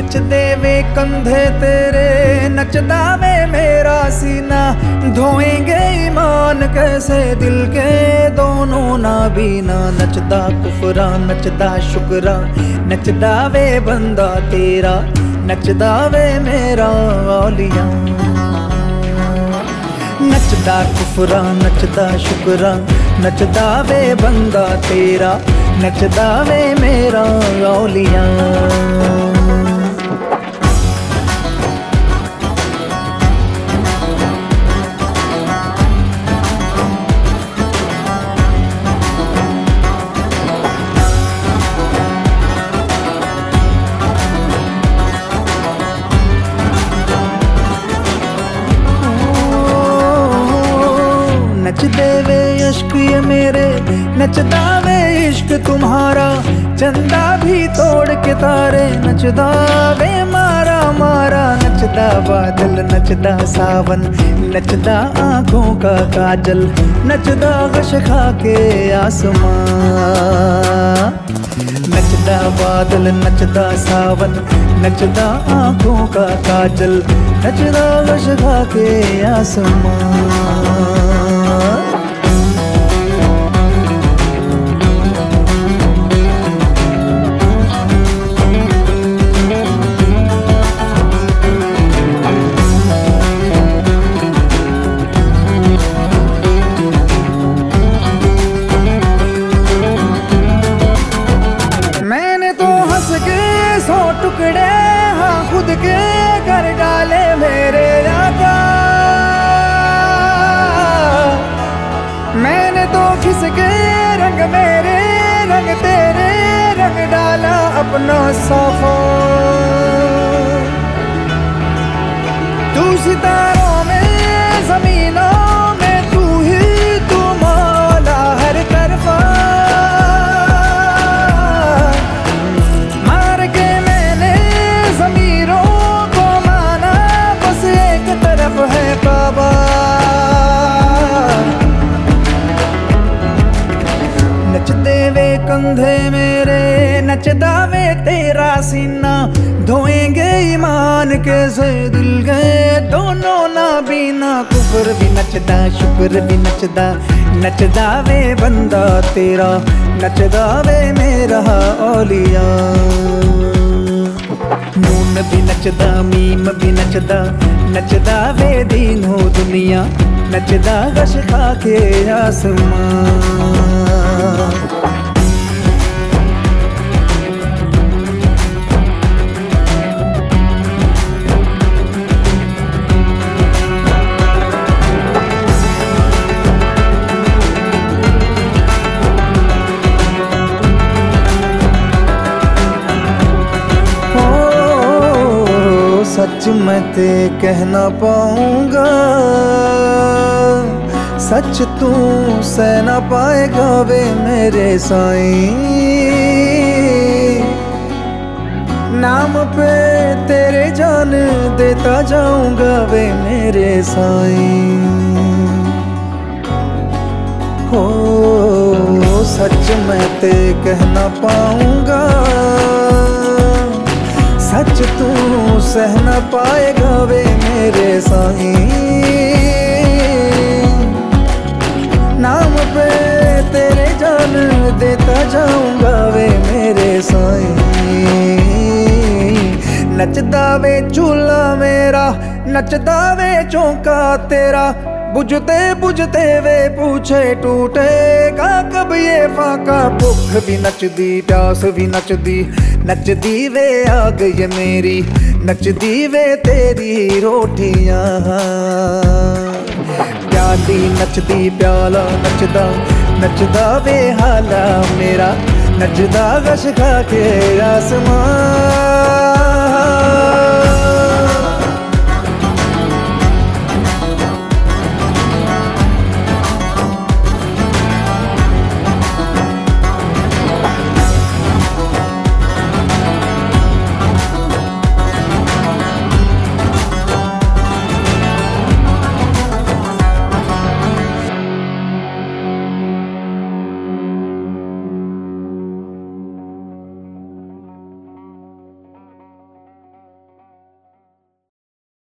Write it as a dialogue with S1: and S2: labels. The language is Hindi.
S1: नचदे वे कंधे तेरे, नचदा वे मेरा सीना। धोएंगे ईमान कैसे दिल के दोनों नाबीना। नचदा कुफरा नचदा शुक्रा, नचदा वे बंदा तेरा, नचदा वे मेरा औलिया। नचदा कुफरा नचदा शुक्रा, नचदा वे बंदा तेरा, नचदा वे मेरा औलिया। नचदे वे इश्क ये मेरे, नचदा वे इश्क तुम्हारा। चंदा भी तोड़ के तारे, नचदा वे मारा मारा। नचदा बादल नचदा सावन, नचदा आंखों का काजल, नचदा गश खा के आसमां। नचदा बादल नचदा सावन, नचदा आंखों का काजल, नचदा गश खा के आसमां। सौ टुकड़े हाँ खुद के कर डाले मेरे आका। मैंने तो खिसके रंग मेरे, रंग तेरे रंग डाला अपना साफा। तू सितारों में जमीनों में, तू ही तू मौला हर तरफा। नचदे वे कंधे मेरे, नचदा वे तेरा सीना। धोएंगे ईमान कैसे दिल गए दोनों नाबीना। कुफर भी नचदा शुक्र भी नचदा, नचदा वे बंदा तेरा, नचदा वे मेरा औलिया। नून भी नचदा मीम भी नचदा, नचदा वे दीन हो दुनिया, नचदा गश खा के आसमां। सच मैं ते कह ना पाऊंगा, सच तू सह ना पाएगा वे मेरे साईं। नाम पे तेरे जान देता जाऊंगा वे मेरे साईं। हो सच मैं ते कह ना पाऊंगा, सच तू सह न पाएगा वे मेरे साईं। नाम पे तेरे जान देता जाऊंगा वे मेरे साईं। नचदा वे चूल्हा मेरा, नचदा वे चौंका तेरा। बुझते बुझते वे पूछे टूटेगा कब ये फाका। भूख भी नचदी प्यास भी नचदी, नचदी वे आग ये मेरी, नचदी वे तेरी रोटियां। प्याली नचदी प्याला नचदा, नचदा वे हाला मेरा, नचदा गश खा के आसमां।